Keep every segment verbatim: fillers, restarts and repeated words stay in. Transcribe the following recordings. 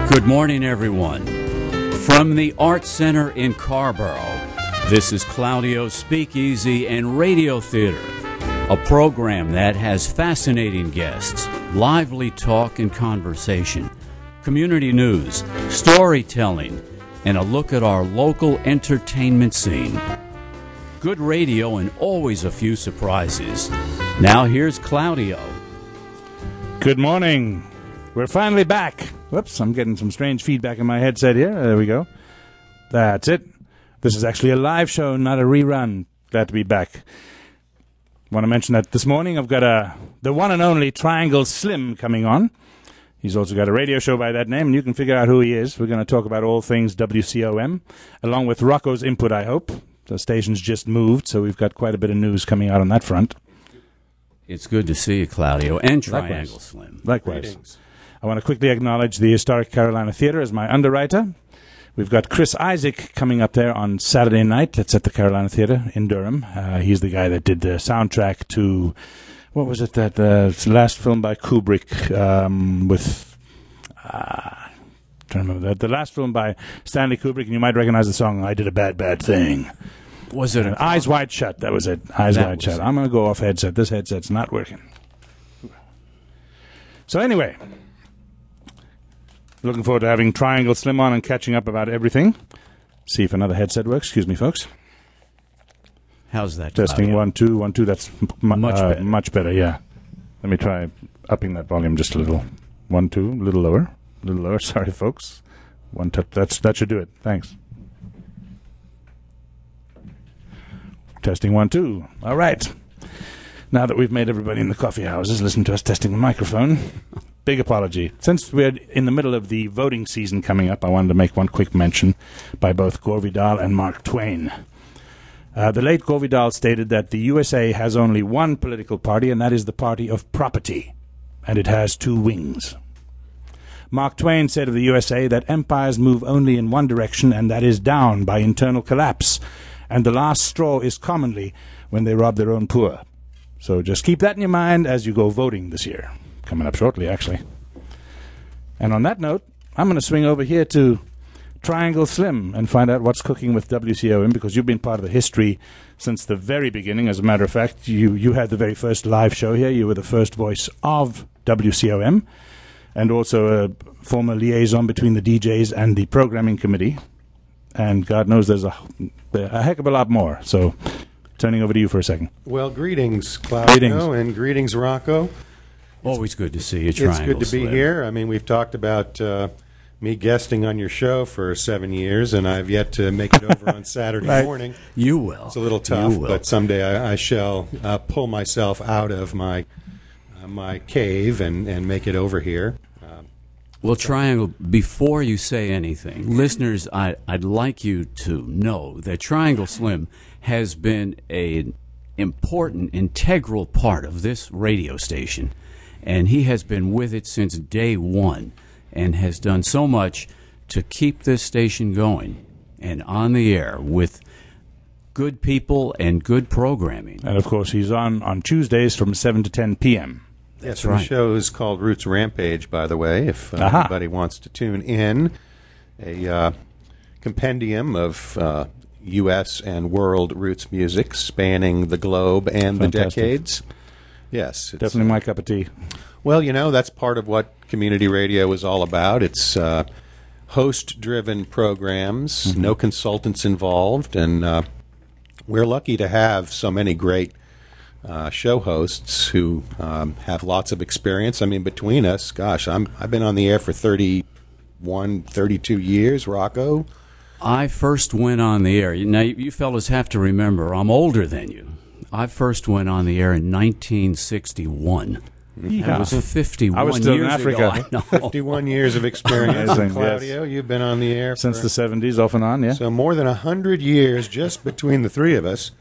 Good morning, everyone. From the Art Center in Carborough, this is Claudio's Speakeasy and Radio Theater, a program that has fascinating guests, lively talk and conversation, community news, storytelling, and a look at our local entertainment scene. Good radio and always a few surprises. Now here's Claudio. Good morning. We're finally back. Whoops, I'm getting some strange feedback in my headset here. There we go. That's it. This is actually a live show, not a rerun. Glad to be back. Want to mention that this morning I've got a the one and only Triangle Slim coming on. He's also got a radio show by that name, and you can figure out who he is. We're going to talk about all things W C O M, along with Rocco's input, I hope. The station's just moved, so we've got quite a bit of news coming out on that front. It's good to see you, Claudio, and Triangle Likewise. Slim. Likewise. Greetings. I want to quickly acknowledge the Historic Carolina Theater as my underwriter. We've got Chris Isaac coming up there on Saturday night. That's at the Carolina Theater in Durham. Uh, he's the guy that did the soundtrack to, what was it, that uh, last film by Kubrick um, with, uh, trying to remember that, the last film by Stanley Kubrick, and you might recognize the song, I Did a Bad, Bad Thing. Was it an Eyes Wide Shut, that was it. Eyes That Wide was Shut. it. I'm going to go off headset. This headset's not working. So anyway, looking forward to having Triangle Slim on and catching up about everything. See if another headset works. Excuse me, folks. How's that, Testing Claudio? one, two, one, two. That's m- Much uh, better. Much better, yeah. Let me try upping that volume just a little. One, two, a little lower. A little lower. Sorry, folks. One touch. That's, that should do it. Thanks. Testing one, two. All right. Now that we've made everybody in the coffee houses listen to us testing the microphone, big apology. Since we're in the middle of the voting season coming up, I wanted to make one quick mention by both Gore Vidal and Mark Twain. Uh, the late Gore Vidal stated that the U S A has only one political party, and that is the party of property, and it has two wings. Mark Twain said of the U S A that empires move only in one direction, and that is down by internal collapse, and the last straw is commonly when they rob their own poor. So just keep that in your mind as you go voting this year. Coming up shortly, actually. And on that note, I'm going to swing over here to Triangle Slim and find out what's cooking with W C O M, because you've been part of the history since the very beginning. As a matter of fact, you, you had the very first live show here. You were the first voice of W C O M, and also a former liaison between the D Js and the programming committee. And God knows there's a, a heck of a lot more. So turning over to you for a second. Well, greetings, Claudio, Greetings. and greetings, Rocco. Always good to see you, Triangle It's good to be Slim. here. I mean, we've talked about uh, me guesting on your show for seven years, and I've yet to make it over on Saturday Right. morning. You will. It's a little tough, You will. but someday I, I shall uh, pull myself out of my uh, my cave and, and make it over here. Um, Well, Triangle, before you say anything, listeners, I, I'd like you to know that Triangle Slim has been an important, integral part of this radio station, and he has been with it since day one and has done so much to keep this station going and on the air with good people and good programming. And, of course, he's on on Tuesdays from seven to ten p.m. Yes, right. The show is called Roots Rampage, by the way, if uh, Aha. anybody wants to tune in. A uh, compendium of uh, U S and world roots music spanning the globe and the Fantastic. decades. Yes. It's, Definitely my cup of tea. Well, you know, that's part of what community radio is all about. It's uh, host-driven programs, Mm-hmm. no consultants involved, and uh, we're lucky to have so many great uh, show hosts who um, have lots of experience. I mean, between us, gosh, I'm, I've been on the air for thirty-one, thirty-two years, Rocco. I first went on the air. Now, you fellas have to remember, I'm older than you. I first went on the air in nineteen sixty-one. That was fifty-one I was still in years Africa. ago. I know. fifty-one years of experience. Amazing, Claudio, you've been on the air Since for, the seventies, off and on, yeah? so more than one hundred years just between the three of us.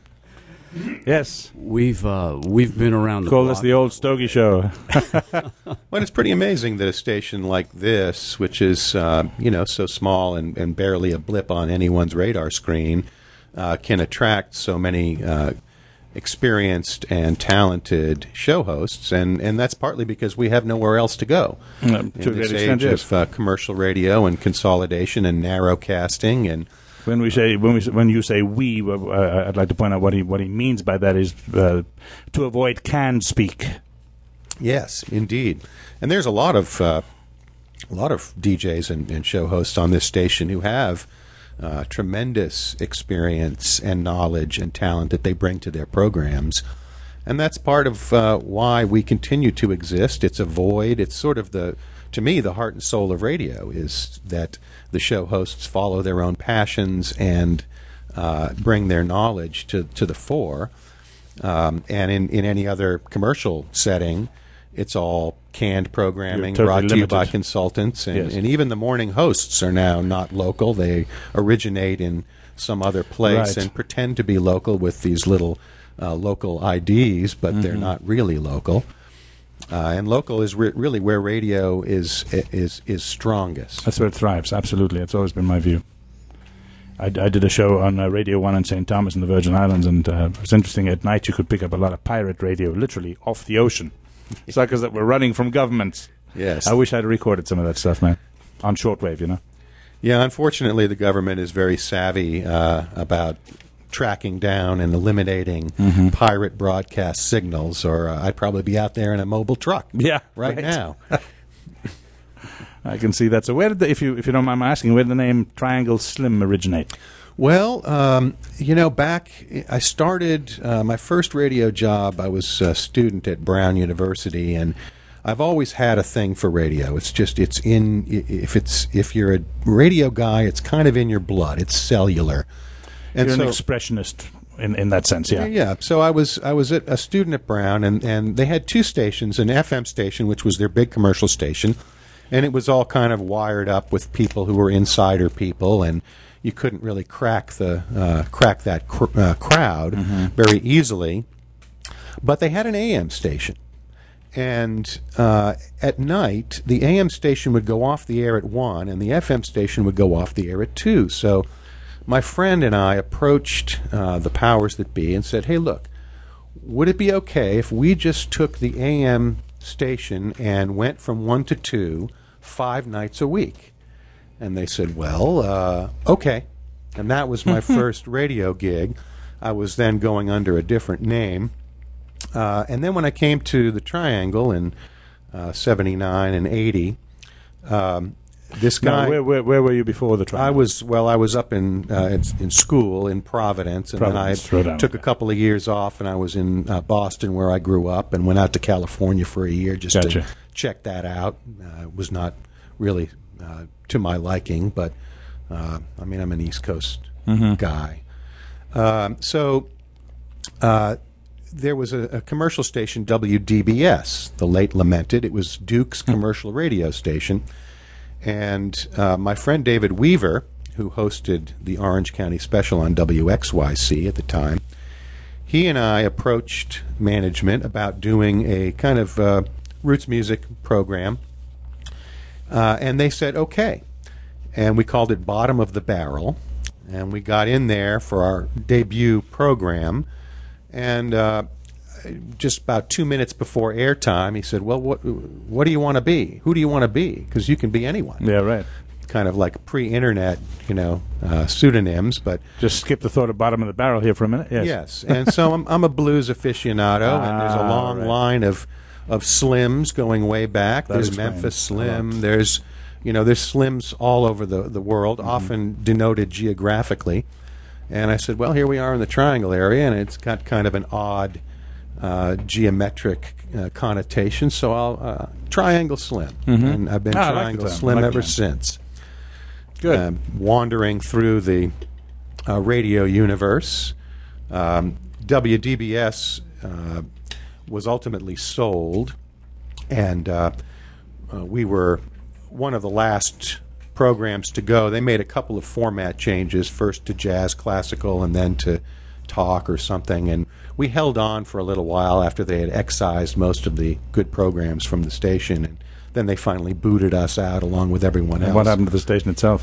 Yes. We've uh, we've been around the Call block. this the old Stogie Show. Well, it's pretty amazing that a station like this, which is uh, you know so small and, and barely a blip on anyone's radar screen, uh, can attract so many uh, experienced and talented show hosts, and, and that's partly because we have nowhere else to go. Um, in to a this great age extent, yes. of uh, commercial radio and consolidation and narrowcasting, and When we say when we when you say we, uh, I'd like to point out what he what he means by that is uh, to avoid canned speak. yes, indeed. And there's a lot of uh, a lot of D Js and, and show hosts on this station who have uh, tremendous experience and knowledge and talent that they bring to their programs. And that's part of uh, why we continue to exist. It's a void. It's sort of the, to me, the heart and soul of radio is that the show hosts follow their own passions and uh, bring their knowledge to, to the fore. Um, and in, in any other commercial setting, it's all canned programming You're totally brought to you by limited. consultants. And, Yes. and even the morning hosts are now not local. They originate in some other place Right. and pretend to be local with these little uh, local I Ds, but Mm-hmm. they're not really local. Uh, and local is re- really where radio is is is strongest. That's where it thrives. Absolutely, it's always been my view. I, I did a show on uh, Radio One in Saint Thomas in the Virgin Islands, and uh, it was interesting. At night, you could pick up a lot of pirate radio, literally off the ocean. Suckers that were running from governments. Yes. I wish I'd recorded some of that stuff, man, on shortwave. You know. Yeah, unfortunately, the government is very savvy uh, about tracking down and eliminating Mm-hmm. pirate broadcast signals, or uh, I'd probably be out there in a mobile truck Yeah, right, right. now. I can see that. So, where did the, if you if you don't mind my asking, where did the name Triangle Slim originate? Well, um, you know, back I started uh, my first radio job. I was a student at Brown University, and I've always had a thing for radio. It's just it's in if it's if you're a radio guy, it's kind of in your blood. It's cellular. And You're so, an expressionist in, in that sense, yeah. yeah. So I was I was at a student at Brown, and, and they had two stations: an F M station, which was their big commercial station, and it was all kind of wired up with people who were insider people, and you couldn't really crack the uh, crack that cr- uh, crowd very easily. But they had an A M station, and uh, at night the A M station would go off the air at one, and the F M station would go off the air at two. So my friend and I approached uh, the powers that be and said, "Hey, look, would it be okay if we just took the A M station and went from one to two five nights a week?" And they said, "Well, uh, okay." And that was my first radio gig. I was then going under a different name. Uh, and then when I came to the Triangle in uh, seventy-nine and eighty, um, this guy... Now, where, where where were you before the Triangle? I was well. I was up in uh, in, in school in Providence, and Providence, throw then I down, took a okay. couple of years off, and I was in uh, Boston, where I grew up, and went out to California for a year just Gotcha. to check that out. Uh, it was not really uh, to my liking, but uh, I mean, I'm an East Coast Mm-hmm. guy, um, so. Uh, There was a, a commercial station, W D B S, the late lamented. It was Duke's commercial radio station. And uh, my friend David Weaver, who hosted the Orange County Special on W X Y C at the time, he and I approached management about doing a kind of uh, roots music program. Uh, and they said, okay. And we called it Bottom of the Barrel. And we got in there for our debut program. And uh, just about two minutes before airtime, he said, well, what what do you want to be? Who do you want to be? Because you can be anyone. Yeah, right. Kind of like pre-internet, you know, uh, pseudonyms. But Just skip the thought of bottom of the barrel here for a minute. Yes. yes. And so I'm, I'm a blues aficionado, and there's a Ah, long right. line of, of Slims going way back. That there's explains Memphis a lot. Slim. There's, you know, there's Slims all over the, the world, Mm-hmm. often denoted geographically. And I said, well, here we are in the Triangle area, and it's got kind of an odd uh, geometric uh, connotation, so I'll uh, Triangle Slim. And I've been Ah, I like the Triangle term. I Slim like ever that. since. Good. Um, wandering through the uh, radio universe. Um, W D B S uh, was ultimately sold, and uh, uh, we were one of the last programs to go. They made a couple of format changes, first to jazz classical and then to talk or something, and we held on for a little while after they had excised most of the good programs from the station, and then they finally booted us out along with everyone else. And what happened to the station itself?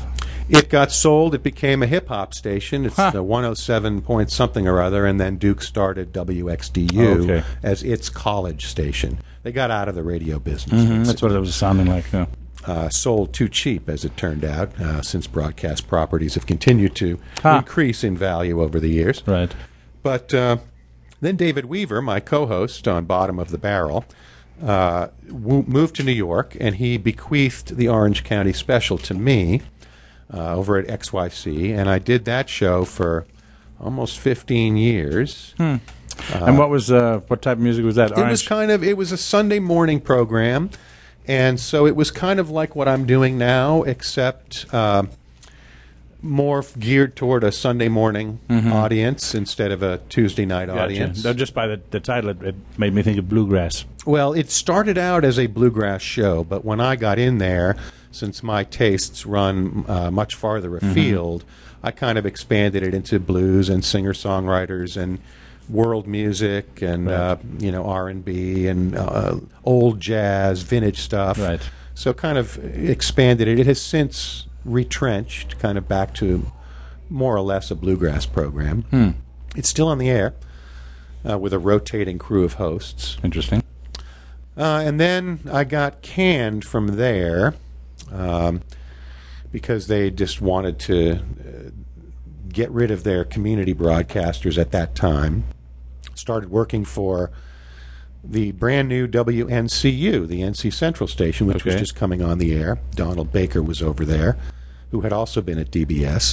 it got sold. It became a hip-hop station. It's Huh. the one oh seven point something or other, and then Duke started W X D U Oh, okay. as its college station. They got out of the radio business. Mhm, that's what it was sounding like. Yeah. Uh, sold too cheap, as it turned out, uh, since broadcast properties have continued to Huh. increase in value over the years. Right. But uh, then David Weaver, my co-host on Bottom of the Barrel, uh, w- moved to New York, and he bequeathed the Orange County Special to me uh, over at X Y C, and I did that show for almost fifteen years. Hmm. and what was uh, what type of music was that? It was Orange? kind of it was a Sunday morning program, and so it was kind of like what I'm doing now, except uh, more f- geared toward a Sunday morning audience instead of a Tuesday night Gotcha. audience. No, just by the, the title, it, it made me think of bluegrass. Well, it started out as a bluegrass show, but when I got in there, since my tastes run uh, much farther afield, I kind of expanded it into blues and singer-songwriters and world music and Right. uh, you know R and B and uh, old jazz, vintage stuff. Right. So kind of expanded it. It has since retrenched, kind of back to more or less a bluegrass program. Hmm. It's still on the air uh, with a rotating crew of hosts. Interesting. Uh, and then I got canned from there um, because they just wanted to uh, get rid of their community broadcasters at that time. Started working for the brand new W N C U, the N C Central station, which was Okay. just coming on the air. Donald Baker was over there, who had also been at D B S.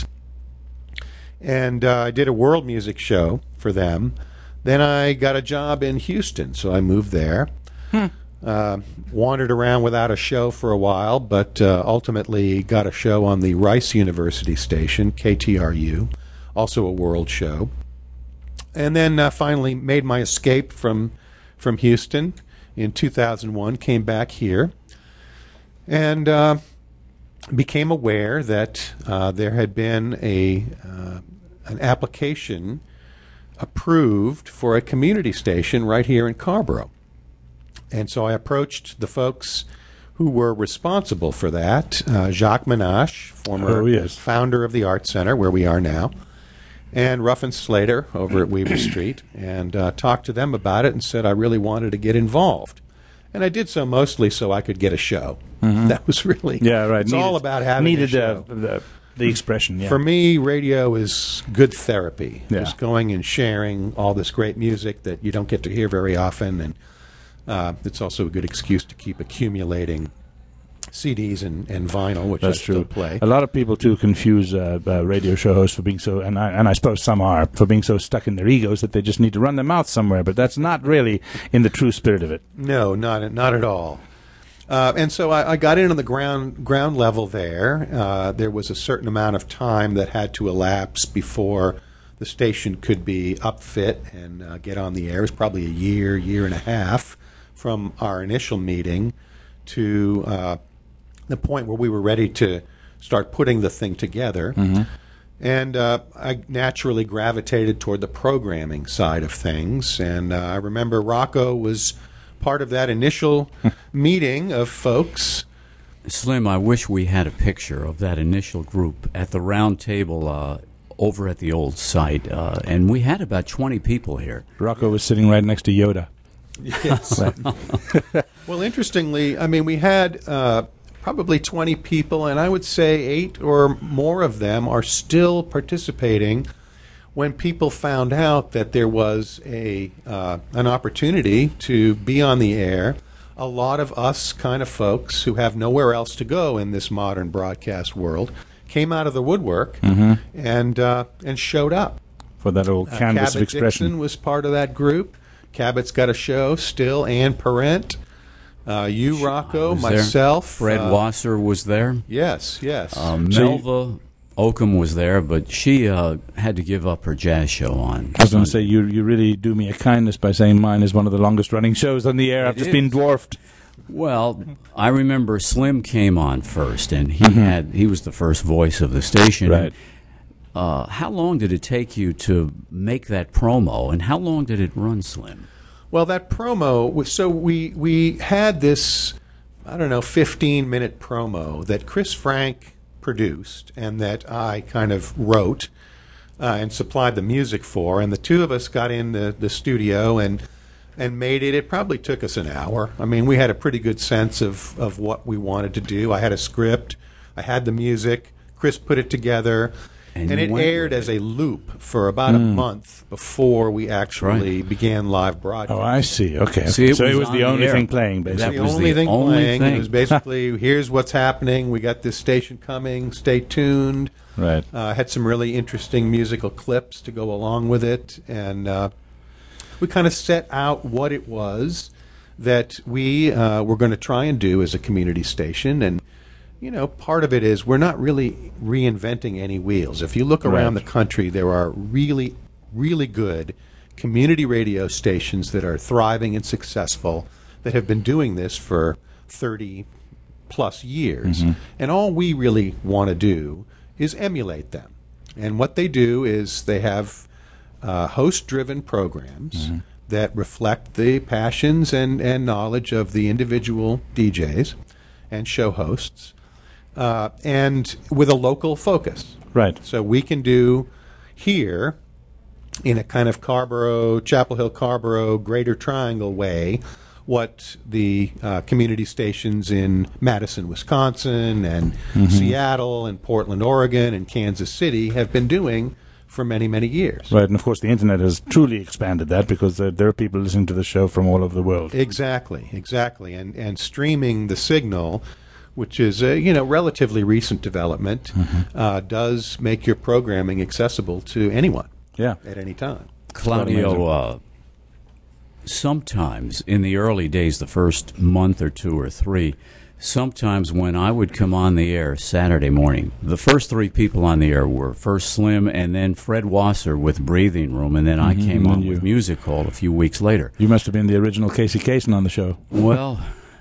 And uh, I did a world music show for them. Then I got a job in Houston, so I moved there. Uh, wandered around without a show for a while, but uh, ultimately got a show on the Rice University station, K T R U, also a world show. And then uh, finally made my escape from from Houston in two thousand one, came back here, and uh, became aware that uh, there had been a uh, an application approved for a community station right here in Carborough. And so I approached the folks who were responsible for that, uh, Jacques Menashe, former Oh, yes. founder of the Art Center, where we are now, and Ruffin Slater over at Weaver Street, and uh, talked to them about it and said I really wanted to get involved. And I did so mostly so I could get a show. That was really... Yeah, right. It's Needed- all about having needed a show. The, the, the expression, yeah. For me, radio is good therapy. Yeah. Just going and sharing all this great music that you don't get to hear very often, and uh, it's also a good excuse to keep accumulating C Ds and, and vinyl, which That's I still true. play. A lot of people too confuse uh, uh, radio show hosts for being so, and I, and I suppose some are, for being so stuck in their egos that they just need to run their mouth somewhere. But that's not really in the true spirit of it. No, not not at all. Uh, and so I, I got in on the ground ground level there. Uh, there was a certain amount of time that had to elapse before the station could be upfit and uh, get on the air. It was probably a year, year and a half from our initial meeting to uh, the point where we were ready to start putting the thing together. And uh, I naturally gravitated toward the programming side of things. And uh, I remember Rocco was part of that initial meeting of folks. Slim, I wish we had a picture of that initial group at the round table uh, over at the old site. Uh, and we had about twenty people here. Rocco was sitting right next to Yoda. Yes. Well, interestingly, I mean, we had uh, probably twenty people, and I would say eight or more of them are still participating when people found out that there was a uh, an opportunity to be on the air. A lot of us kind of folks who have nowhere else to go in this modern broadcast world came out of the woodwork and uh, and showed up. For that old Uh, canvas Cabot of expression. Dixon was part of that group. Cabot's got a show still. Ann Parent, uh, you, Rocco, was there. myself. Fred uh, Wasser was there. Yes, yes. Um, So you- Melva Oakham was there, but she uh, had to give up her jazz show on. I was going to say, you you really do me a kindness by saying mine is one of the longest running shows on the air. I've It just been is. dwarfed. Well, I remember Slim came on first, and he Mm-hmm. had he was the first voice of the station. Right. Uh, how long did it take you to make that promo, and how long did it run, Slim? Well, that promo was so we we had this, I don't know, fifteen minute promo that Chris Frank produced and that I kind of wrote uh, and supplied the music for. And the two of us got in the, the studio and and made it. It probably took us an hour. I mean, we had a pretty good sense of, of what we wanted to do. I had a script. I had the music. Chris put it together. And, and it aired as a loop for about mm. a month before we actually right. began live broadcast. Oh, I see. Okay. See, it so was it was the only thing playing, basically. That was the only thing only playing. Thing. It was basically, here's what's happening. We got this station coming. Stay tuned. Right. Uh, had some really interesting musical clips to go along with it. And uh, we kind of set out what it was that we uh, were going to try and do as a community station. And you know, part of it is we're not really reinventing any wheels. If you look around right. the country, there are really, really good community radio stations that are thriving and successful that have been doing this for thirty plus years. Mm-hmm. And all we really want to do is emulate them. And what they do is they have uh, host-driven programs mm-hmm. that reflect the passions and, and knowledge of the individual D Js and show hosts. Uh, and with a local focus. Right. So we can do here, in a kind of Carrboro, Chapel Hill, Carrboro, Greater Triangle way, what the uh, community stations in Madison, Wisconsin, and mm-hmm. Seattle, and Portland, Oregon, and Kansas City have been doing for many, many years. Right, and of course the Internet has truly expanded that because there, there are people listening to the show from all over the world. Exactly, exactly. And, and streaming the signal, which is a you know relatively recent development, mm-hmm. uh, does make your programming accessible to anyone yeah. at any time. Claudio, uh, sometimes in the early days, the first month or two or three, sometimes when I would come on the air Saturday morning, the first three people on the air were first Slim and then Fred Wasser with Breathing Room, and then mm-hmm. I came on you. with Music Hall a few weeks later. You must have been the original Casey Kasem on the show. Well,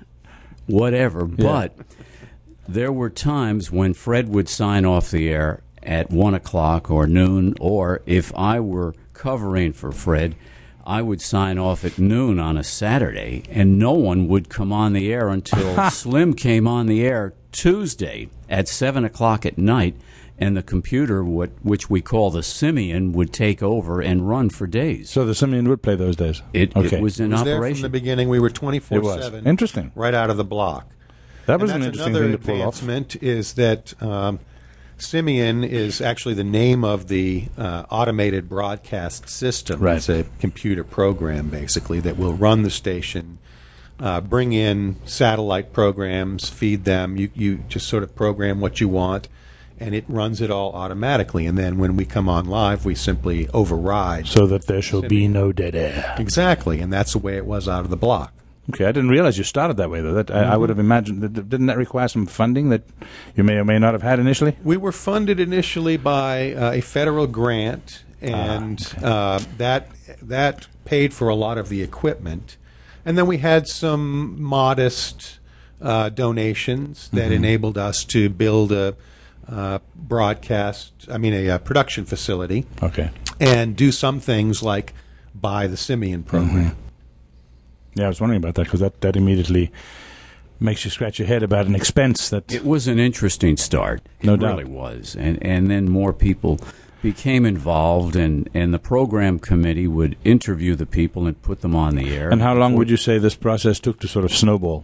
whatever, yeah. but there were times when Fred would sign off the air at one o'clock or noon, or if I were covering for Fred, I would sign off at noon on a Saturday, and no one would come on the air until Slim came on the air Tuesday at seven o'clock at night, and the computer, what, which we call the Simian, would take over and run for days. So the Simian would play those days? It, okay. it was in it was operation. There from the beginning. We were twenty-four seven. Interesting. Right out of the block. That was and an interesting another thing to pull off. advancement is that um, Simian is actually the name of the uh, automated broadcast system. Right. It's a computer program, basically, that will run the station, uh, bring in satellite programs, feed them. You, you just sort of program what you want, and it runs it all automatically. And then when we come on live, we simply override. So that there shall Simian. be no dead air. Exactly, and that's the way it was out of the block. Okay, I didn't realize you started that way, though. That, mm-hmm. I, I would have imagined, that, didn't that require some funding that you may or may not have had initially? We were funded initially by uh, a federal grant, and ah, okay. uh, that that paid for a lot of the equipment. And then we had some modest uh, donations that mm-hmm. enabled us to build a uh, broadcast, I mean, a, a production facility. Okay. And do some things like buy the Simian program. Mm-hmm. Yeah, I was wondering about that because that, that immediately makes you scratch your head about an expense. That it was an interesting start. It no doubt. really was. And and then more people became involved, and, and the program committee would interview the people and put them on the air. And how long would you say this process took to sort of snowball?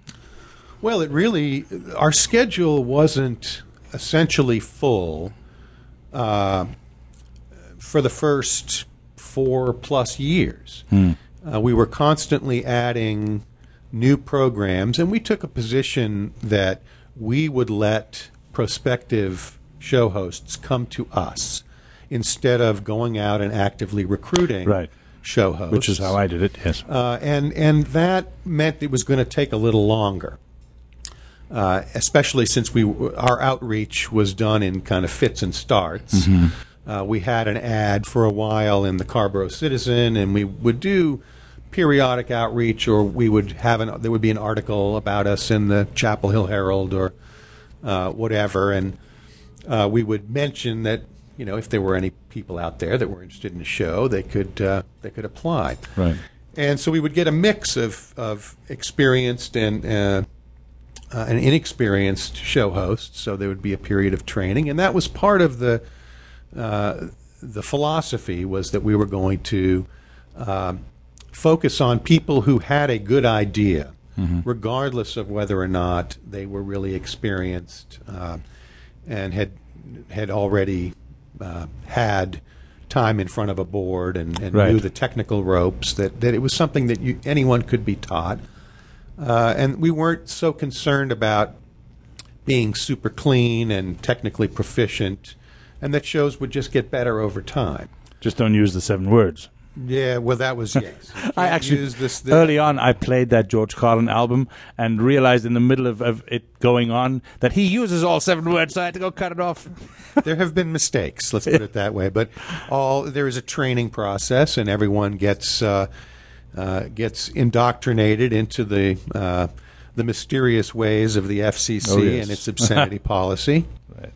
Well, it really, our schedule wasn't essentially full uh, for the first four plus years. Hmm. Uh, we were constantly adding new programs, and we took a position that we would let prospective show hosts come to us instead of going out and actively recruiting right. show hosts. Which is how I did it, yes. Uh, and, and that meant it was going to take a little longer, uh, especially since we our outreach was done in kind of fits and starts. Mm-hmm. Uh, we had an ad for a while in the Carrboro Citizen, and we would do periodic outreach, or we would have an there would be an article about us in the Chapel Hill Herald or uh, whatever, and uh, we would mention that you know if there were any people out there that were interested in the show, they could uh, they could apply. Right. And so we would get a mix of of experienced and uh, uh, an inexperienced show host, so there would be a period of training, and that was part of the uh, the philosophy was that we were going to um, focus on people who had a good idea, mm-hmm. regardless of whether or not they were really experienced uh, and had had already uh, had time in front of a board and, and right. knew the technical ropes, that, that it was something that you, anyone could be taught. Uh, and we weren't so concerned about being super clean and technically proficient, and that shows would just get better over time. Just don't use the seven words. Yeah, well, that was, yes. I actually, use this, this, early on, I played that George Carlin album and realized in the middle of, of it going on that he uses all seven words, so I had to go cut it off. There have been mistakes, let's put it that way. But all there is a training process, and everyone gets uh, uh, gets indoctrinated into the uh, the mysterious ways of the F C C oh, yes. and its obscenity policy. Right.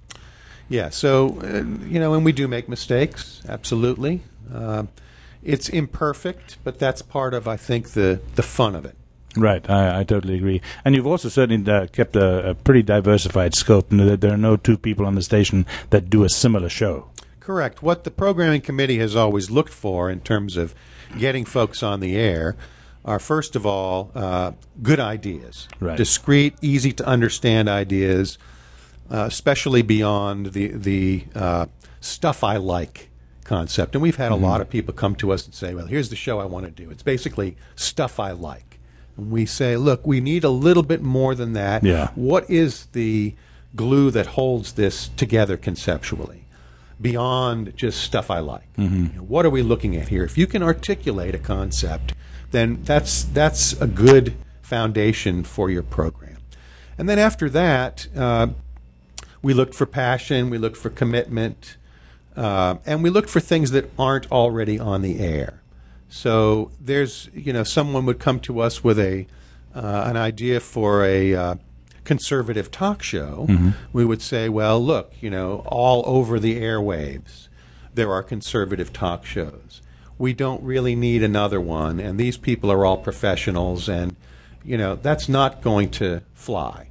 Yeah, so, uh, you know, and we do make mistakes, absolutely. Uh, It's imperfect, but that's part of, I think, the, the fun of it. Right, I, I totally agree. And you've also certainly uh, kept a, a pretty diversified scope, and that there are no two people on the station that do a similar show. Correct. What the programming committee has always looked for in terms of getting folks on the air are, first of all, uh, good ideas. Right. Discrete, easy to understand ideas, uh, especially beyond the, the uh, stuff I like concept. And we've had a mm-hmm. lot of people come to us and say, well, here's the show I want to do. It's basically stuff I like. And we say, look, we need a little bit more than that. Yeah. What is the glue that holds this together conceptually beyond just stuff I like? Mm-hmm. You know, what are we looking at here? If you can articulate a concept, then that's that's a good foundation for your program. And then after that, uh, we looked for passion, we looked for commitment, Uh, and we look for things that aren't already on the air. So there's, you know, someone would come to us with a uh, an idea for a uh, conservative talk show. Mm-hmm. We would say, well, look, you know, all over the airwaves, there are conservative talk shows. We don't really need another one, and these people are all professionals, and, you know, that's not going to fly.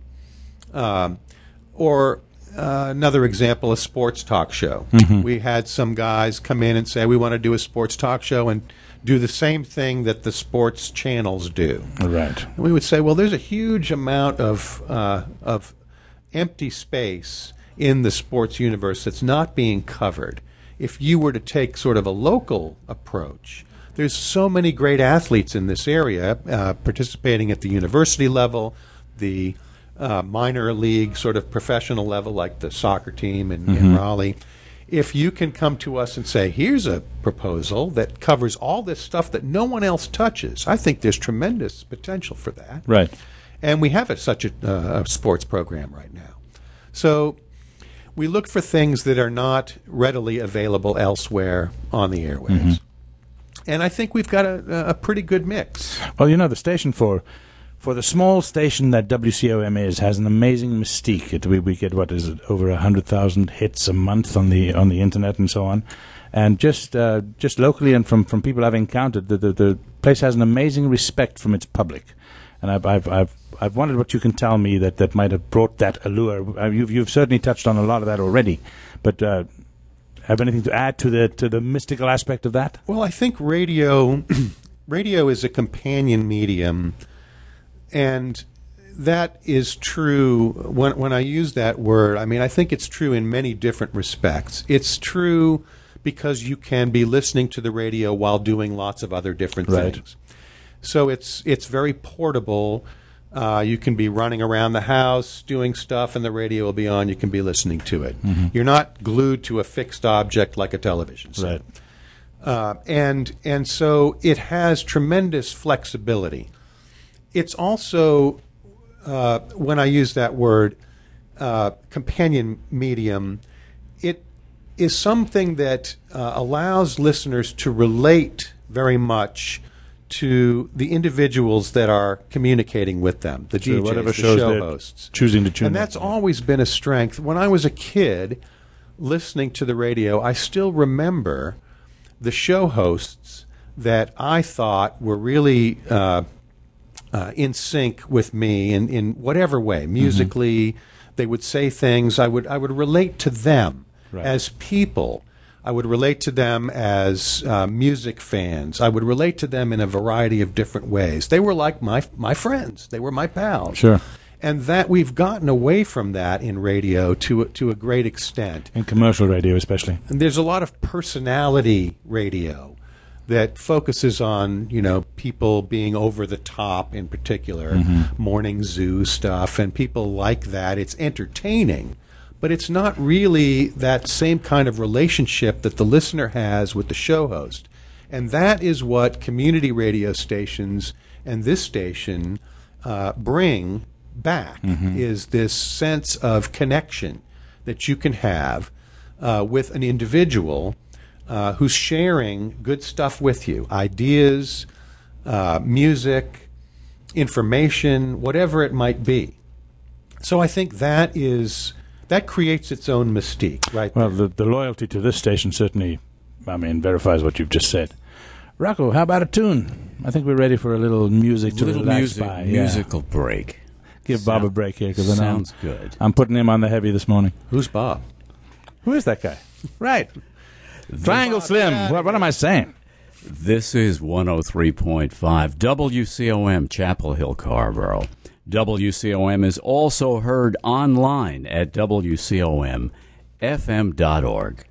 Um, or... Uh, another example, a sports talk show. Mm-hmm. We had some guys come in and say, we want to do a sports talk show and do the same thing that the sports channels do. Right. And we would say, well, there's a huge amount of uh, of empty space in the sports universe that's not being covered. If you were to take sort of a local approach, there's so many great athletes in this area uh, participating at the university level, the Uh, minor league, sort of professional level, like the soccer team in, mm-hmm. in Raleigh. If you can come to us and say, here's a proposal that covers all this stuff that no one else touches, I think there's tremendous potential for that. Right. And we have a, such a, uh, a sports program right now. So we look for things that are not readily available elsewhere on the airwaves. Mm-hmm. And I think we've got a, a pretty good mix. Well, you know, the station for... For the small station that W C O M is, has an amazing mystique. It, we, we get, what is it, over one hundred thousand hits a month on the on the internet and so on. And just uh, just locally and from, from people I've encountered, the, the, the place has an amazing respect from its public. And I've I've I've, I've wondered what you can tell me that, that might have brought that allure. Uh, you've, you've certainly touched on a lot of that already. But uh, have anything to add to the to the mystical aspect of that? Well, I think radio radio is a companion medium. And that is true. When when I use that word, I mean, I think it's true in many different respects. It's true because you can be listening to the radio while doing lots of other different right. things. So it's it's very portable. Uh, you can be running around the house doing stuff, and the radio will be on. You can be listening to it. Mm-hmm. You're not glued to a fixed object like a television set. Right. Uh, and and so it has tremendous flexibility. It's also, uh, when I use that word, uh, companion medium, it is something that uh, allows listeners to relate very much to the individuals that are communicating with them, the sure, D Js, whatever the shows show hosts. Choosing to tune And that's in. always been a strength. When I was a kid listening to the radio, I still remember the show hosts that I thought were really... Uh, uh, in sync with me in, in whatever way. Musically, mm-hmm. they would say things. I would I would relate to them right. as people. I would relate to them as uh, music fans. I would relate to them in a variety of different ways. They were like my my friends. They were my pals. Sure. And that we've gotten away from that in radio to to a great extent. In commercial radio, especially. And there's a lot of personality radio that focuses on, you know, people being over the top in particular, mm-hmm. morning zoo stuff, and people like that. It's entertaining. But it's not really that same kind of relationship that the listener has with the show host. And that is what community radio stations and this station uh, bring back, mm-hmm. is this sense of connection that you can have uh, with an individual uh, who's sharing good stuff with you, ideas, uh, music, information, whatever it might be. So I think that is... that creates its own mystique, right? Well, there. the, the loyalty to this station certainly, I mean, verifies what you've just said. Rocco, how about a tune? I think we're ready for a little music to little relax music, by. musical yeah. break. Give Sound, Bob a break here, because I know sounds good. I'm putting him on the heavy this morning. Who's Bob? Who is that guy? Right. Triangle Bob, Slim. yeah. What, what am I saying? This is one oh three point five W C O M, Chapel Hill, Carrboro. W C O M is also heard online at W C O M F M dot org.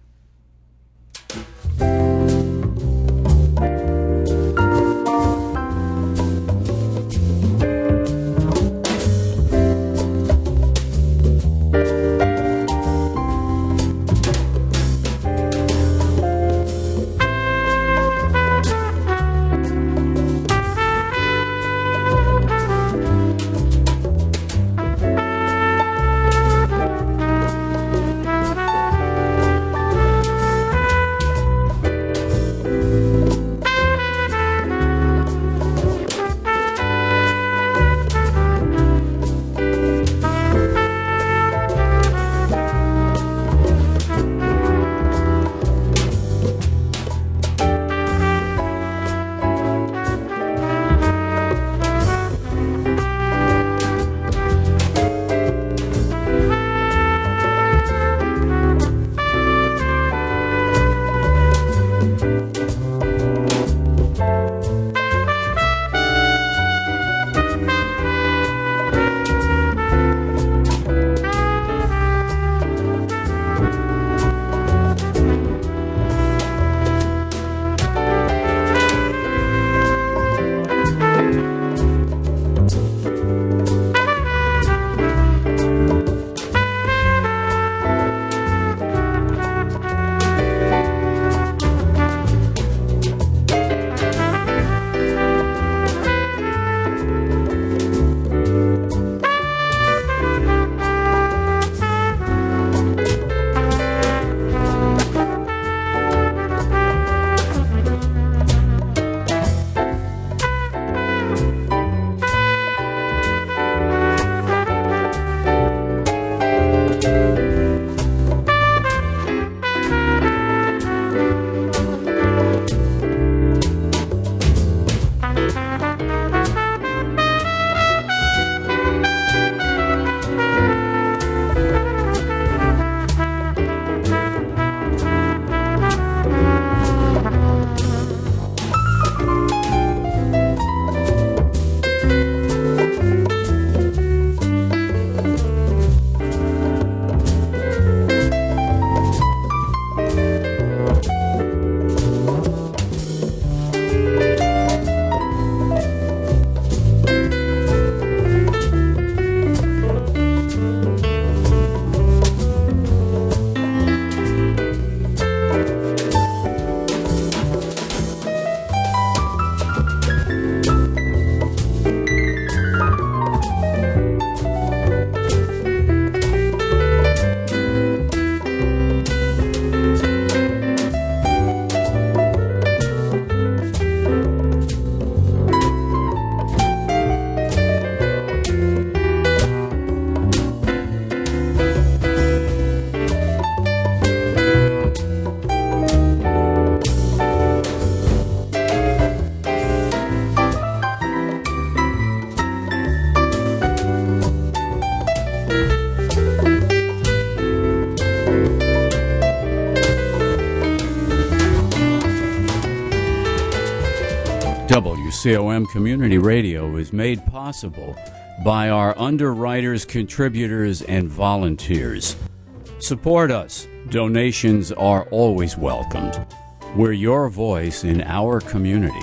W C O M Community Radio is made possible by our underwriters, contributors, and volunteers. Support us. Donations are always welcomed. We're your voice in our community.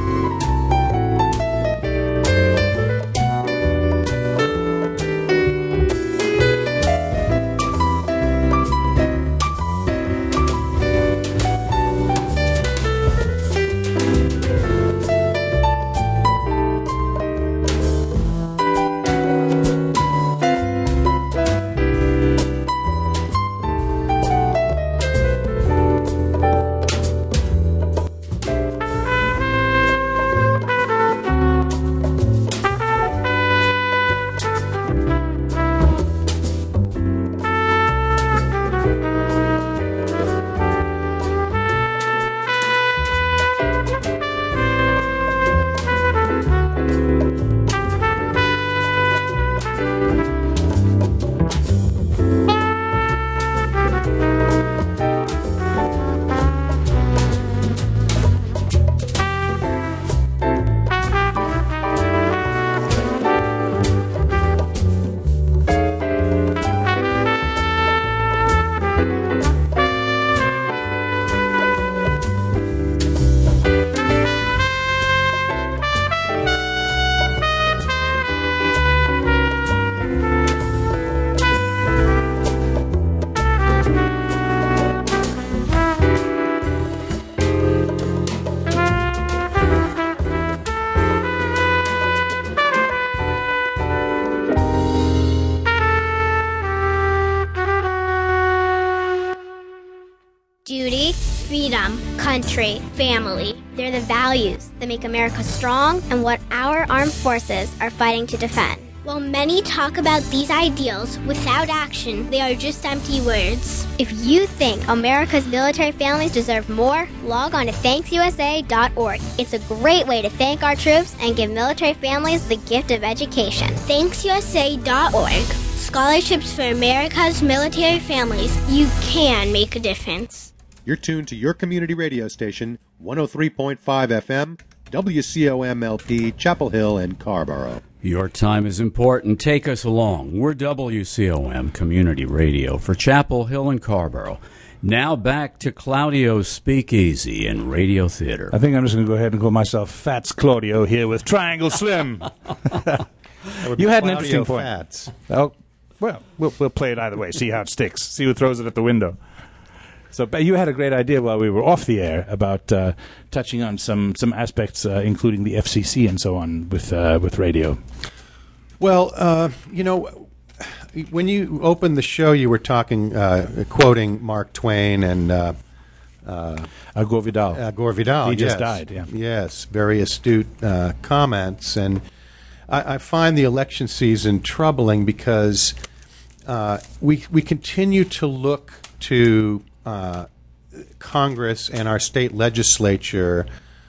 Duty, freedom, country, family. They're the values that make America strong and what our armed forces are fighting to defend. While many talk about these ideals, without action, they are just empty words. If you think America's military families deserve more, log on to thanks U S A dot org. It's a great way to thank our troops and give military families the gift of education. thanks U S A dot org. Scholarships for America's military families. You can make a difference. You're tuned to your community radio station, one oh three point five F M, W C O M L P, Chapel Hill and Carborough. Your time is important. Take us along. We're W C O M Community Radio for Chapel Hill and Carborough. Now back to Claudio's Speakeasy and Radio Theater. I think I'm just going to go ahead and call myself Fats Claudio here with Triangle Slim. You had an interesting point. Fats. Oh, well, well, we'll play it either way. See how it sticks. See who throws it at the window. So, but you had a great idea while we were off the air about uh, touching on some some aspects, uh, including the F C C and so on, with uh, with radio. Well, uh, you know, when you opened the show, you were talking, uh, quoting Mark Twain and uh, uh, uh, Gore Vidal. Uh, Gore Vidal. He just yes. died. Yeah. Yes, very astute uh, comments, and I, I find the election season troubling because uh, we we continue to look to Uh, Congress and our state legislature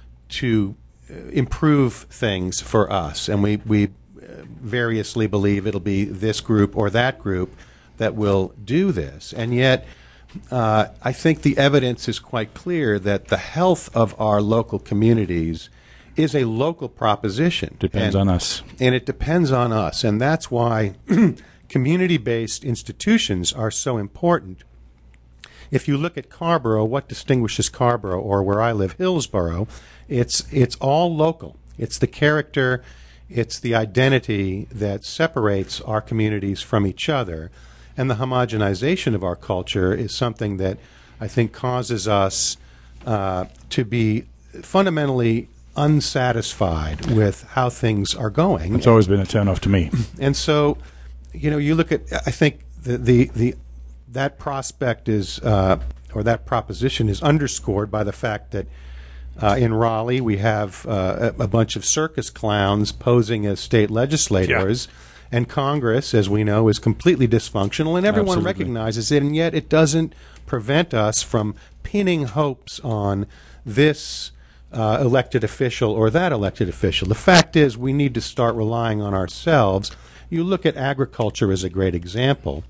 to improve things for us, and we we variously believe it'll be this group or that group that will do this, and yet uh, I think the evidence is quite clear that the health of our local communities is a local proposition. Depends and, on us, and it depends on us, and that's why community-based institutions are so important. If you look at Carborough, what distinguishes Carborough, or where I live, Hillsborough, it's it's all local. It's the character, it's the identity that separates our communities from each other. And the homogenization of our culture is something that I think causes us uh, to be fundamentally unsatisfied with how things are going. It's always been a turnoff to me. And so, you know, you look at, I think the the, the that prospect is, uh, or that proposition is underscored by the fact that uh, in Raleigh we have uh, a, a bunch of circus clowns posing as state legislators, yeah. and Congress, as we know, is completely dysfunctional, and everyone Absolutely. recognizes it, and yet it doesn't prevent us from pinning hopes on this uh, elected official or that elected official. The fact is we need to start relying on ourselves. You look at agriculture as a great example.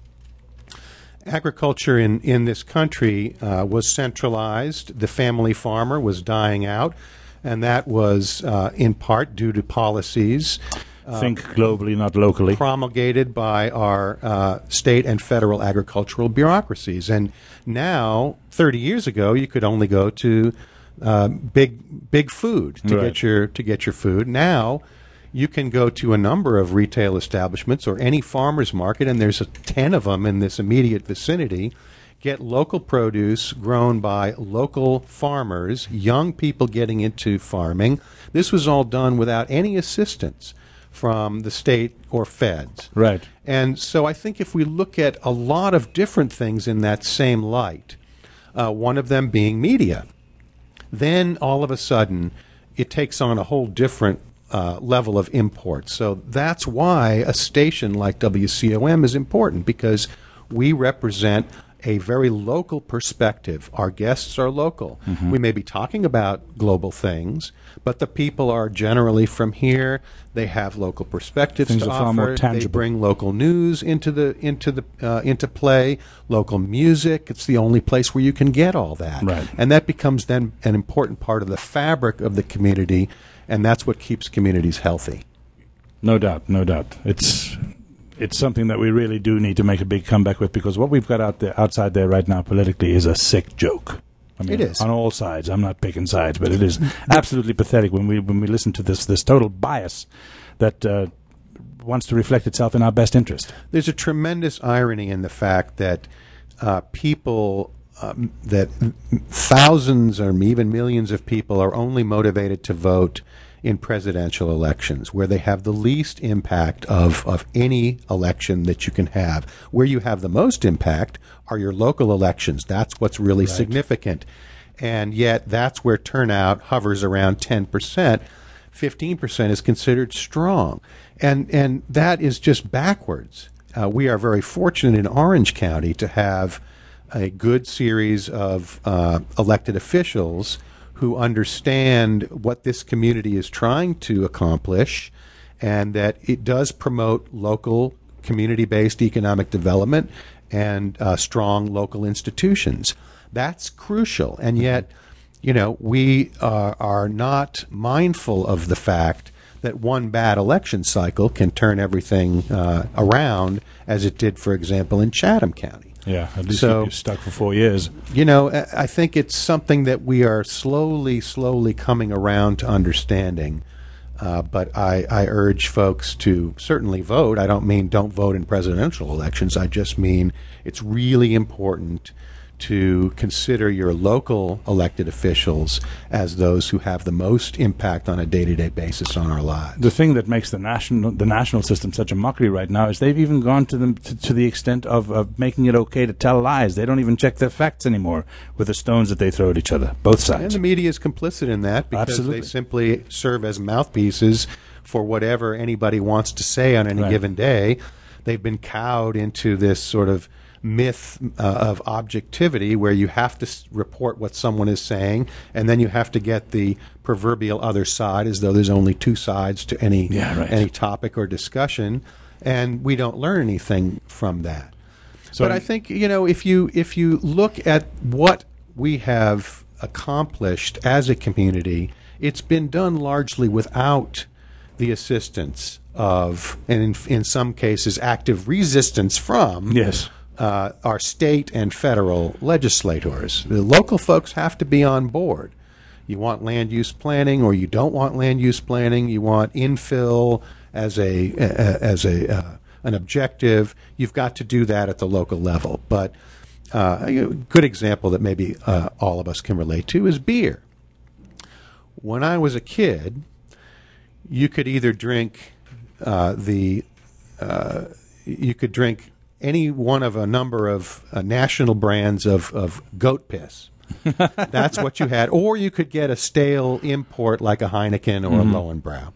Agriculture in, in this country uh, was centralized. The family farmer was dying out. and that was uh, in part due to policies Think globally, not locally. promulgated by our uh, state and federal agricultural bureaucracies. And now, thirty years ago, you could only go to uh, big big food to Right. get your to get your food. Now, you can go to a number of retail establishments or any farmer's market, and there's a ten of them in this immediate vicinity. Get local produce grown by local farmers, young people getting into farming. This was all done without any assistance from the state or feds. Right. And so I think if we look at a lot of different things in that same light, uh, one of them being media, then all of a sudden it takes on a whole different uh, level of import. So that's why a station like W C O M is important, because we represent a very local perspective. Our guests are local. Mm-hmm. We may be talking about global things, but the people are generally from here. They have local perspectives Things to are far offer. more They tangible. bring local news into the into the uh, into play. Local music. It's the only place where you can get all that, Right. and that becomes then an important part of the fabric of the community, and that's what keeps communities healthy. No doubt, no doubt. It's it's something that we really do need to make a big comeback with, because what we've got out there, outside there right now politically is a sick joke. I mean, It is. on all sides. I'm not picking sides, but it is absolutely pathetic when we when we listen to this this total bias that uh, wants to reflect itself in our best interest. There's a tremendous irony in the fact that uh, people, um, that thousands or even millions of people are only motivated to vote in presidential elections, where they have the least impact of, of any election that you can have. Where you have the most impact are your local elections. That's what's really Right. significant. And yet that's where turnout hovers around ten percent. fifteen percent is considered strong. And, and that is just backwards. Uh, we are very fortunate in Orange County to have a good series of uh, elected officials who understand what this community is trying to accomplish, and that it does promote local community-based economic development and uh, strong local institutions. That's crucial. And yet, you know, we uh, are not mindful of the fact that one bad election cycle can turn everything uh, around, as it did, for example, in Chatham County. Yeah, at least So- you're stuck for four years. You know, I I think it's something that we are slowly, slowly coming around to understanding. Uh, but I, I urge folks to certainly vote. I don't mean don't vote in presidential elections. I just mean it's really important to consider your local elected officials as those who have the most impact on a day-to-day basis on our lives. The thing that makes the national the national system such a mockery right now is they've even gone to the to, to the extent of, of making it okay to tell lies. They don't even check their facts anymore with the stones that they throw at each other, both And sides. the media is complicit in that because Absolutely. they simply serve as mouthpieces for whatever anybody wants to say on any Right. given day. They've been cowed into this sort of myth uh, of objectivity where you have to s- report what someone is saying, and then you have to get the proverbial other side, as though there's only two sides to any Yeah, right. any topic or discussion, and we don't learn anything from that. So- but I think, you know, if you if you look at what we have accomplished as a community, it's been done largely without the assistance of, and in, in some cases, active resistance from Yes. uh, our state and federal legislators. The local folks have to be on board. You want land use planning, or you don't want land use planning. You want infill as a uh, as a uh, an objective. You've got to do that at the local level. But uh, a good example that maybe uh, all of us can relate to is beer. When I was a kid, you could either drink uh, the uh, you could drink any one of a number of uh, national brands of, of goat piss. That's what you had. Or you could get a stale import like a Heineken or Mm-hmm. a Lowenbrau.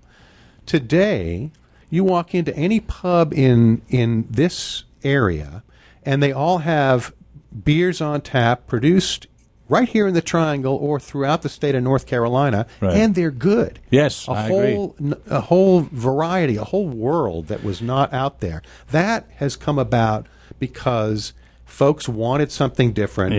Today, you walk into any pub in in this area, and they all have beers on tap produced right here in the Triangle or throughout the state of North Carolina, Right. and they're good. Yes, a I agree. whole n- a whole variety, a whole world that was not out there. That has come about because folks wanted something different. Yes.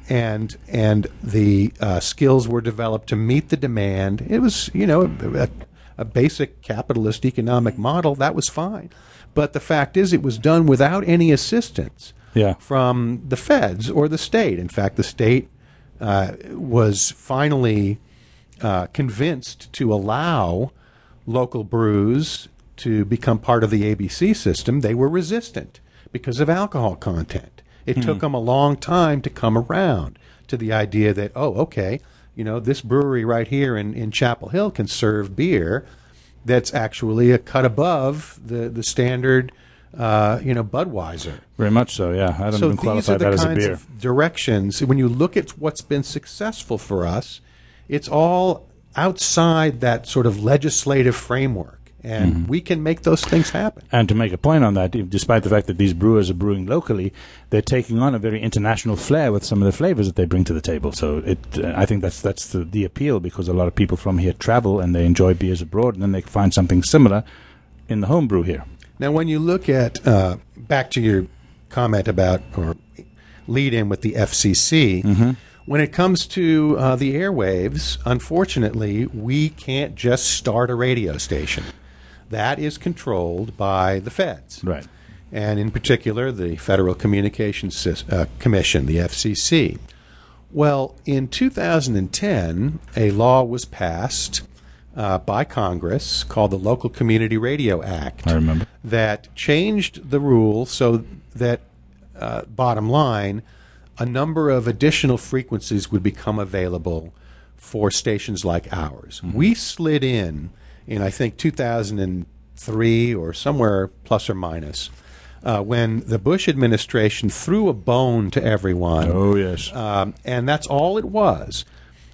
and and the uh, skills were developed to meet the demand. It was, you know, a, a basic capitalist economic model. That was fine. But the fact is, it was done without any assistance Yeah. from the feds or the state. In fact, the state uh, was finally uh, convinced to allow local brews to become part of the A B C system. They were resistant because of alcohol content. It Hmm. took them a long time to come around to the idea that, oh, okay, you know, this brewery right here in, in Chapel Hill can serve beer that's actually a cut above the, the standard, uh, you know, Budweiser. Very much so, yeah. I don't So even these qualify are the that as a kinds beer. of directions. When you look at what's been successful for us, it's all outside that sort of legislative framework. And Mm-hmm. we can make those things happen. And to make a point on that, despite the fact that these brewers are brewing locally, they're taking on a very international flair with some of the flavors that they bring to the table. So it, uh, I think that's that's the, the appeal, because a lot of people from here travel and they enjoy beers abroad, and then they find something similar in the home brew here. Now, when you look at, uh, back to your comment about, or lead in with the F C C, when it comes to uh, the airwaves, unfortunately, we can't just start a radio station. That is controlled by the feds. Right. And in particular, the Federal Communications Sys- uh, Commission, the F C C. Well, in two thousand ten, a law was passed uh, by Congress called the Local Community Radio Act. I remember. That changed the rule so that, uh, bottom line, a number of additional frequencies would become available for stations like ours. Mm-hmm. We slid in in, I think, two thousand three or somewhere plus or minus, uh, when the Bush administration threw a bone to everyone. Oh, yes. Um, and that's all it was.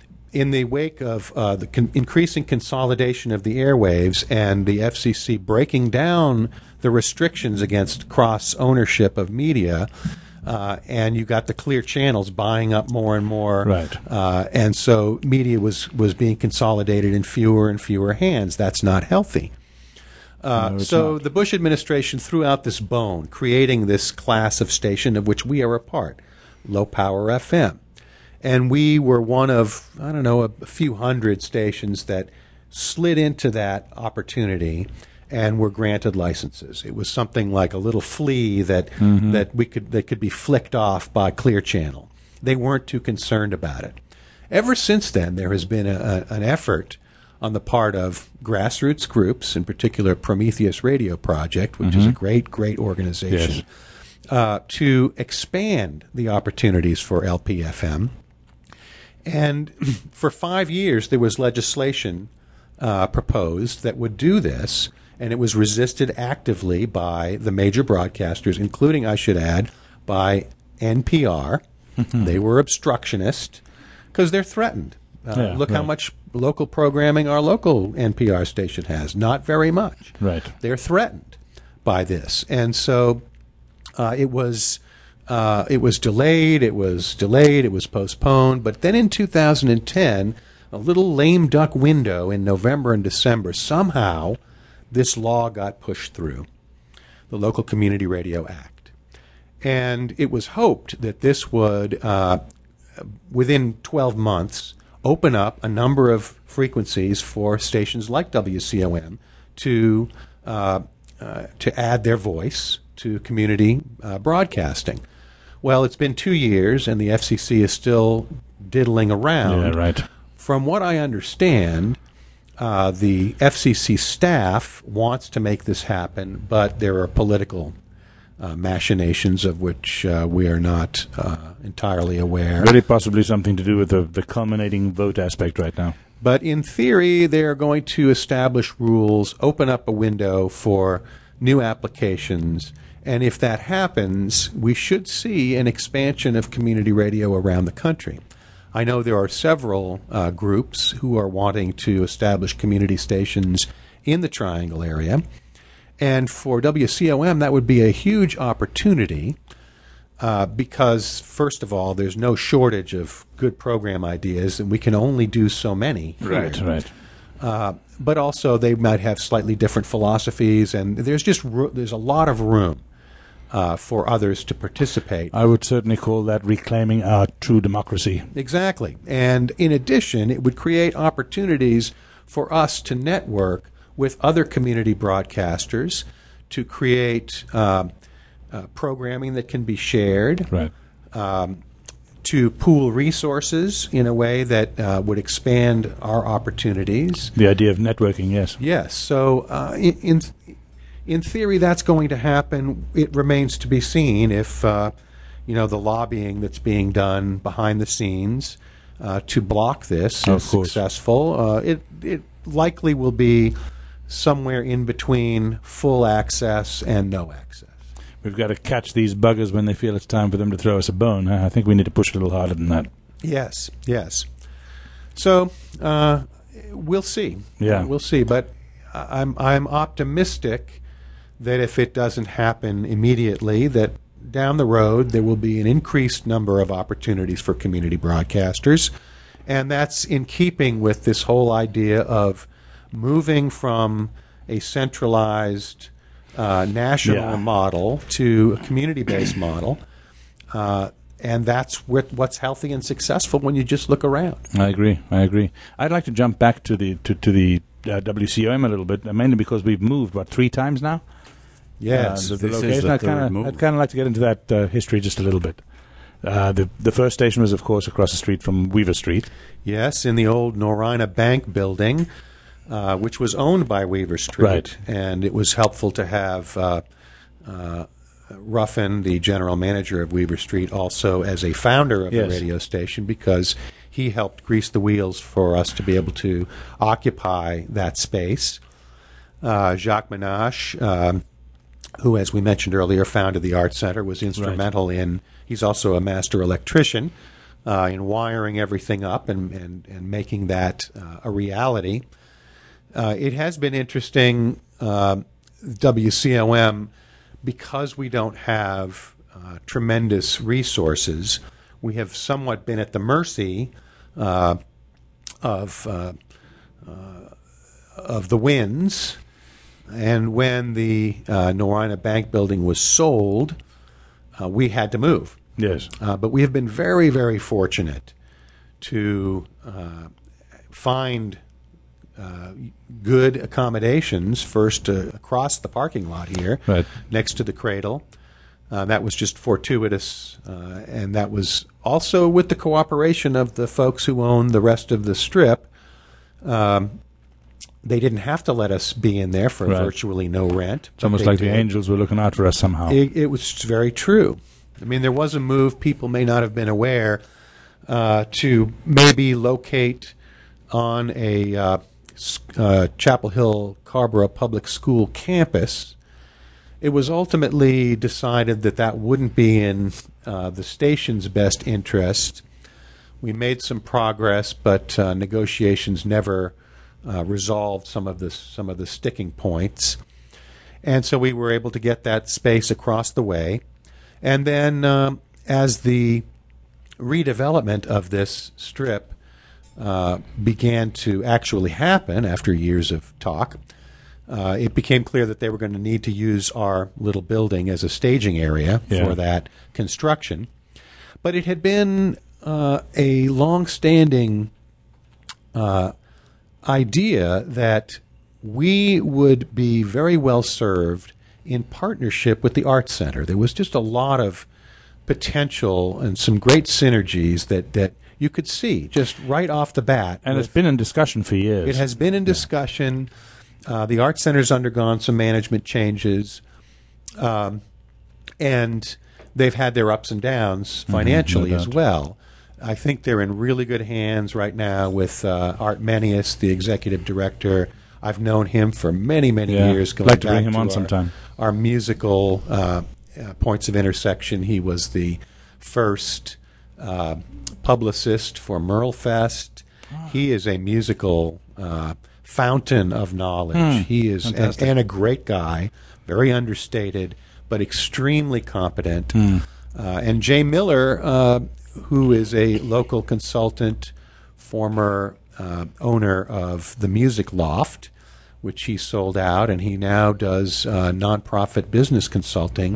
In the wake of uh, the con- increasing consolidation of the airwaves and the F C C breaking down the restrictions against cross-ownership of media, uh, and you got the clear channels buying up more and more. Right. Uh, and so media was, was being consolidated in fewer and fewer hands. That's not healthy. Uh, No, it's so not. the Bush administration threw out this bone, creating this class of station of which we are a part, low power F M. And we were one of, I don't know, a, a few hundred stations that slid into that opportunity and were granted licenses. It was something like a little flea that that we could that could be flicked off by Clear Channel. They weren't too concerned about it. Ever since then, there has been a, a, an effort on the part of grassroots groups, in particular Prometheus Radio Project, which is a great, great organization, Yes. uh, to expand the opportunities for L P F M. And for five years, there was legislation uh, proposed that would do this, and it was resisted actively by the major broadcasters, including, I should add, by N P R. They were obstructionist because they're threatened. Uh, Yeah, look how right. much local programming our local N P R station has. Not very much. Right. They're threatened by this. And so uh, it was uh, it was delayed, it was delayed, it was postponed. But then in two thousand ten, a little lame duck window in November and December, somehow this law got pushed through, the Local Community Radio Act. And it was hoped that this would, uh, within twelve months, open up a number of frequencies for stations like W C O M to uh, uh, to add their voice to community uh, broadcasting. Well, it's been two years, and the F C C is still diddling around. Yeah, right. From what I understand, uh, the F C C staff wants to make this happen, but there are political uh, machinations of which uh, we are not uh, entirely aware. Very possibly something to do with the, the culminating vote aspect right now. But in theory, they're going to establish rules, open up a window for new applications, and if that happens, we should see an expansion of community radio around the country. I know there are several uh, groups who are wanting to establish community stations in the Triangle area, and for W C O M, that would be a huge opportunity. Uh, because, first of all, there's no shortage of good program ideas, and we can only do so many here. Right, right. Uh, but also, they might have slightly different philosophies, and there's just ro- there's a lot of room uh, for others to participate. I would certainly call that reclaiming our true democracy. Exactly. And in addition, it would create opportunities for us to network with other community broadcasters to create um, uh, programming that can be shared, Right. um, to pool resources in a way that uh, would expand our opportunities. The idea of networking, yes. Yes. So uh, in, in in theory, that's going to happen. It remains to be seen if uh, you know the lobbying that's being done behind the scenes uh, to block this Oh, is of course. successful. Uh, it it likely will be somewhere in between full access and no access. We've got to catch these buggers when they feel it's time for them to throw us a bone. Huh? I think we need to push a little harder than that. Yes, yes. So uh, we'll see. Yeah. we'll see. But I'm I'm optimistic that if it doesn't happen immediately, that down the road there will be an increased number of opportunities for community broadcasters, and that's in keeping with this whole idea of moving from a centralized uh, national Yeah. model to a community-based model. Uh, and that's what, what's healthy and successful when you just look around. I agree. I agree. I'd like to jump back to the to, to the uh, W C O M a little bit, uh, mainly because we've moved, what, three times now? Yes. Uh, the This is location. the I'd kinda, third move. I'd kind of like to get into that uh, history just a little bit. Uh, the the first station was, of course, across the street from Weaver Street. Yes, in the old Norina Bank building, uh, which was owned by Weaver Street. Right. And it was helpful to have uh, uh, Ruffin, the general manager of Weaver Street, also as a founder of Yes. the radio station, because he helped grease the wheels for us to be able to occupy that space. Uh, Jacques Menache, um, who, as we mentioned earlier, founded the Art Center, was instrumental in, he's also a master electrician, uh, in wiring everything up and, and, and making that uh, a reality. Uh, it has been interesting, uh, W C O M, because we don't have uh, tremendous resources, we have somewhat been at the mercy uh, of uh, uh, of the winds. And when the uh, Norina Bank building was sold, uh, we had to move. Yes. Uh, but we have been very, very fortunate to uh, find uh, good accommodations, first uh, across the parking lot here, Right. next to the Cradle. Uh, that was just fortuitous, uh, and that was also with the cooperation of the folks who own the rest of the strip. Um, they didn't have to let us be in there for Right. virtually no rent. It's almost They like the did. angels were looking out for us somehow. It, it was very true. I mean, there was a move people may not have been aware uh, to maybe locate on a uh, s- uh, Chapel Hill Carborough Public School campus. It was ultimately decided that that wouldn't be in uh, the station's best interest. We made some progress, but uh, negotiations never uh, resolved some of the some of the sticking points. And so we were able to get that space across the way. And then um, as the redevelopment of this strip uh, began to actually happen after years of talk, uh, it became clear that they were going to need to use our little building as a staging area Yeah. for that construction. But it had been uh, a long-standing uh, idea that we would be very well served in partnership with the Art Center. There was just a lot of potential and some great synergies that, that you could see just right off the bat. And with- it's been in discussion for years. it has been in discussion. Uh, the Art Center's undergone some management changes, um, and they've had their ups and downs financially no as doubt. well. I think they're in really good hands right now with uh, Art Menius, the executive director. I've known him for many, many Yeah. years. I'd Going like to bring back him on our, sometime. Our musical uh, uh, points of intersection. He was the first uh, publicist for Merle Fest. He is a musical uh, fountain of knowledge. he is and, Hmm. fantastic. and a great guy, very understated, but extremely competent. Hmm. Uh, and Jay Miller, uh, who is a local consultant, former uh, owner of the Music Loft, which he sold out, and he now does uh, nonprofit business consulting.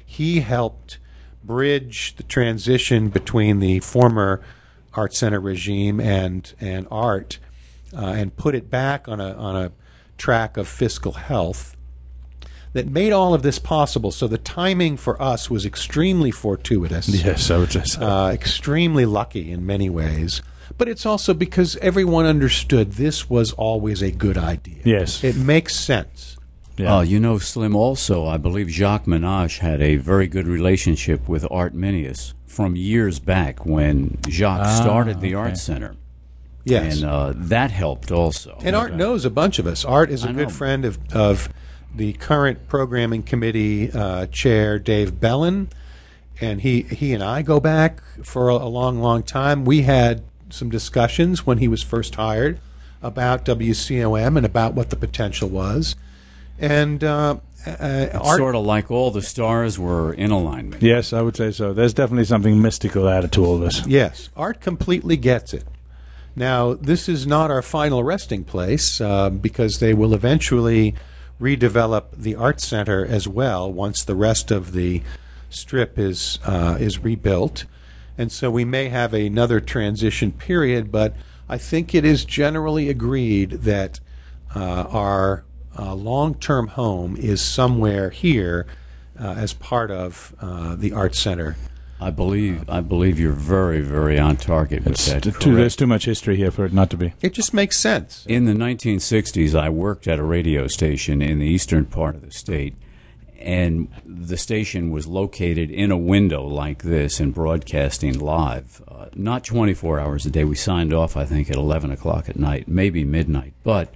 he helped bridge the transition between the former Art Center regime and and art, uh, and put it back on a on a track of fiscal health that made all of this possible. So the timing for us was extremely fortuitous. Yes, I would say so. Uh, extremely lucky in many ways. But it's also because everyone understood this was always a good idea. Yes. It makes sense. Yeah. Uh, you know, Slim, also, I believe Jacques Menage had a very good relationship with Art Minius from years back when Jacques Ah, started the okay. Art Center. Yes. And uh, that helped also. And Art knows a bunch of us. Art is a I good know. friend of, of the current programming committee uh, chair, Dave Bellin. And he, he and I go back for a, a long, long time. We had some discussions when he was first hired about W C O M and about what the potential was. And uh, uh, It's Art, sort of like all the stars were in alignment. Yes, I would say so. There's definitely something mystical added to all this. yes, Art completely gets it. Now, this is not our final resting place uh, because they will eventually redevelop the Art Center as well once the rest of the strip is uh, is rebuilt. And so we may have another transition period, but I think it is generally agreed that uh, our uh, long-term home is somewhere here uh, as part of uh, the Art Center. I believe I believe you're very, very on target with It's that. too, correct. there's too much history here for it not to be. It just makes sense. In the nineteen sixties, I worked at a radio station in the eastern part of the state, and the station was located in a window like this and broadcasting live. Uh, not twenty-four hours a day. We signed off, I think, at eleven o'clock at night, maybe midnight. But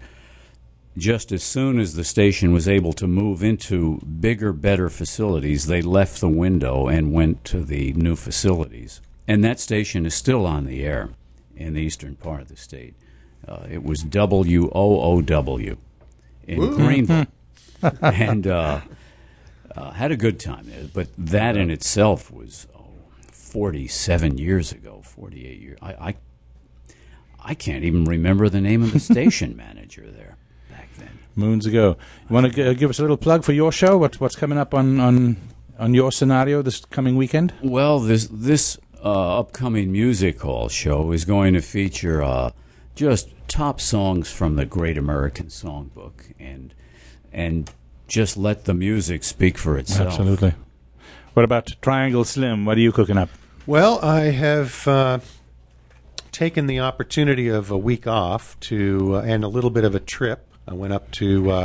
just as soon as the station was able to move into bigger, better facilities, they left the window and went to the new facilities. And that station is still on the air in the eastern part of the state. Uh, it was W O O W in Greenville. and uh, uh, had a good time there. But that in itself was oh, forty-seven years ago, forty-eight years. I, I, I can't even remember the name of the station manager there back then. Moons ago. You want to g- give us a little plug for your show? What, what's coming up on, on, on your scenario this coming weekend? Well, this this uh, upcoming music hall show is going to feature uh, just top songs from the Great American Songbook, and and just let the music speak for itself. Absolutely. What about Triangle Slim? What are you cooking up? Well, I have uh, taken the opportunity of a week off to uh, and a little bit of a trip. I went up to uh,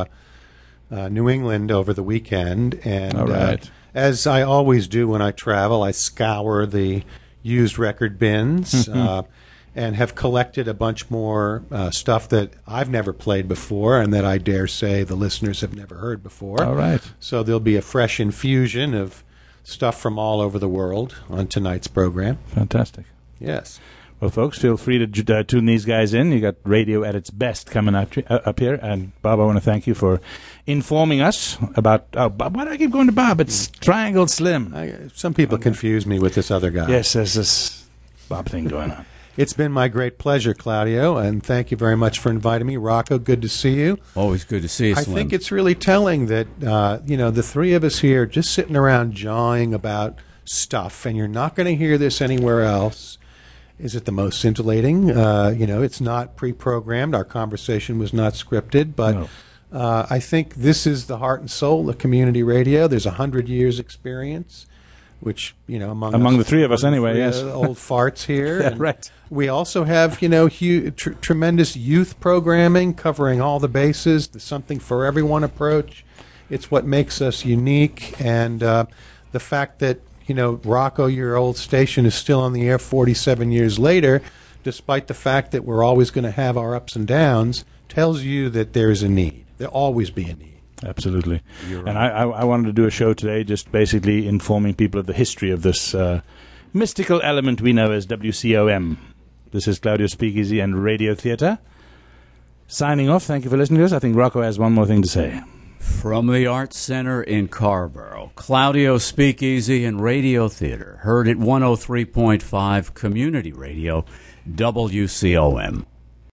uh, New England over the weekend, and All right. uh, as I always do when I travel, I scour the used record bins uh, and have collected a bunch more uh, stuff that I've never played before and that I dare say the listeners have never heard before. All right. So there'll be a fresh infusion of stuff from all over the world on tonight's program. Fantastic. Yes. Well, folks, feel free to j- uh, tune these guys in. You got radio at its best coming up, uh, up here. And, Bob, I want to thank you for informing us about... Oh, Bob, why do I keep going to Bob? It's Triangle Slim. I, some people confuse me with this other guy. Yes, there's this Bob thing going on. It's been my great pleasure, Claudio, and thank you very much for inviting me. Rocco, good to see you. Always good to see you, I Slim. think it's really telling that, uh, you know, the three of us here just sitting around jawing about stuff, and you're not going to hear this anywhere else. Is it the most scintillating? Uh, you know, it's not pre-programmed. Our conversation was not scripted, but No. uh, I think this is the heart and soul of community radio. There's a hundred years experience, which, you know, among Among us- the three of us among the anyway, three, yes. uh, old farts here. Yeah, And right. We also have, you know, hu- tr- tremendous youth programming covering all the bases, the something for everyone approach. It's what makes us unique, and uh, the fact that, you know, Rocco, your old station, is still on the air forty-seven years later, despite the fact that we're always going to have our ups and downs, tells you that there's a need. There'll always be a need. Absolutely. You're And right. I, I, I wanted to do a show today just basically informing people of the history of this uh, mystical element we know as W C O M. This is Claudio Speakeasy and Radio Theatre. Signing off. Thank you for listening to us. I think Rocco has one more thing to say. From the Arts Center in Carborough, Claudio Speakeasy and Radio Theater, heard at one oh three point five Community Radio, W C O M.